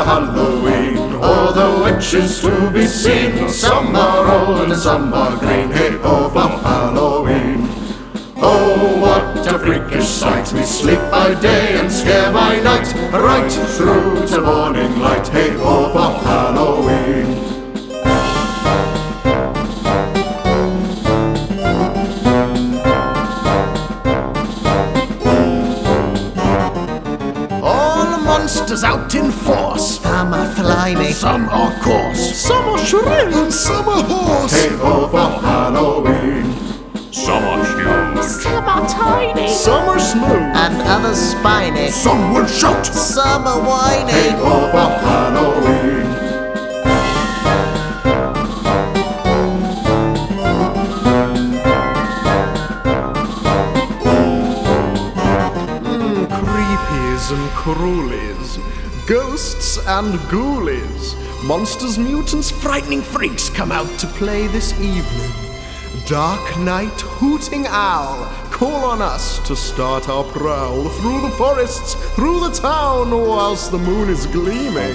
Halloween, all the witches to be seen. Some are old and some are green. Hey ho for Halloween. Oh, what a freakish sight. We sleep by day and scare by night, right through to morning light. Hey ho for Halloween. Monsters out in force. Some are slimy, Some are coarse. some are shrill, And some are hoarse. Hey ho for Halloween. Some are huge. Some are tiny. Some are smooth. and others spiny. Some will shout. Some are whiny. Hey ho for Halloween. Creepies and cruelies, ghosts and ghoulies, monsters, mutants, frightening freaks come out to play this evening. Dark night, hooting owl, call on us to start our prowl through the forests, through the town, whilst the moon is gleaming.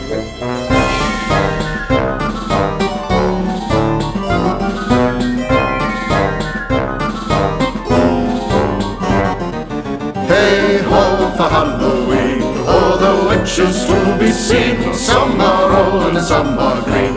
Hey ho for Halloween, all the witches to be seen. Some are old and some are green.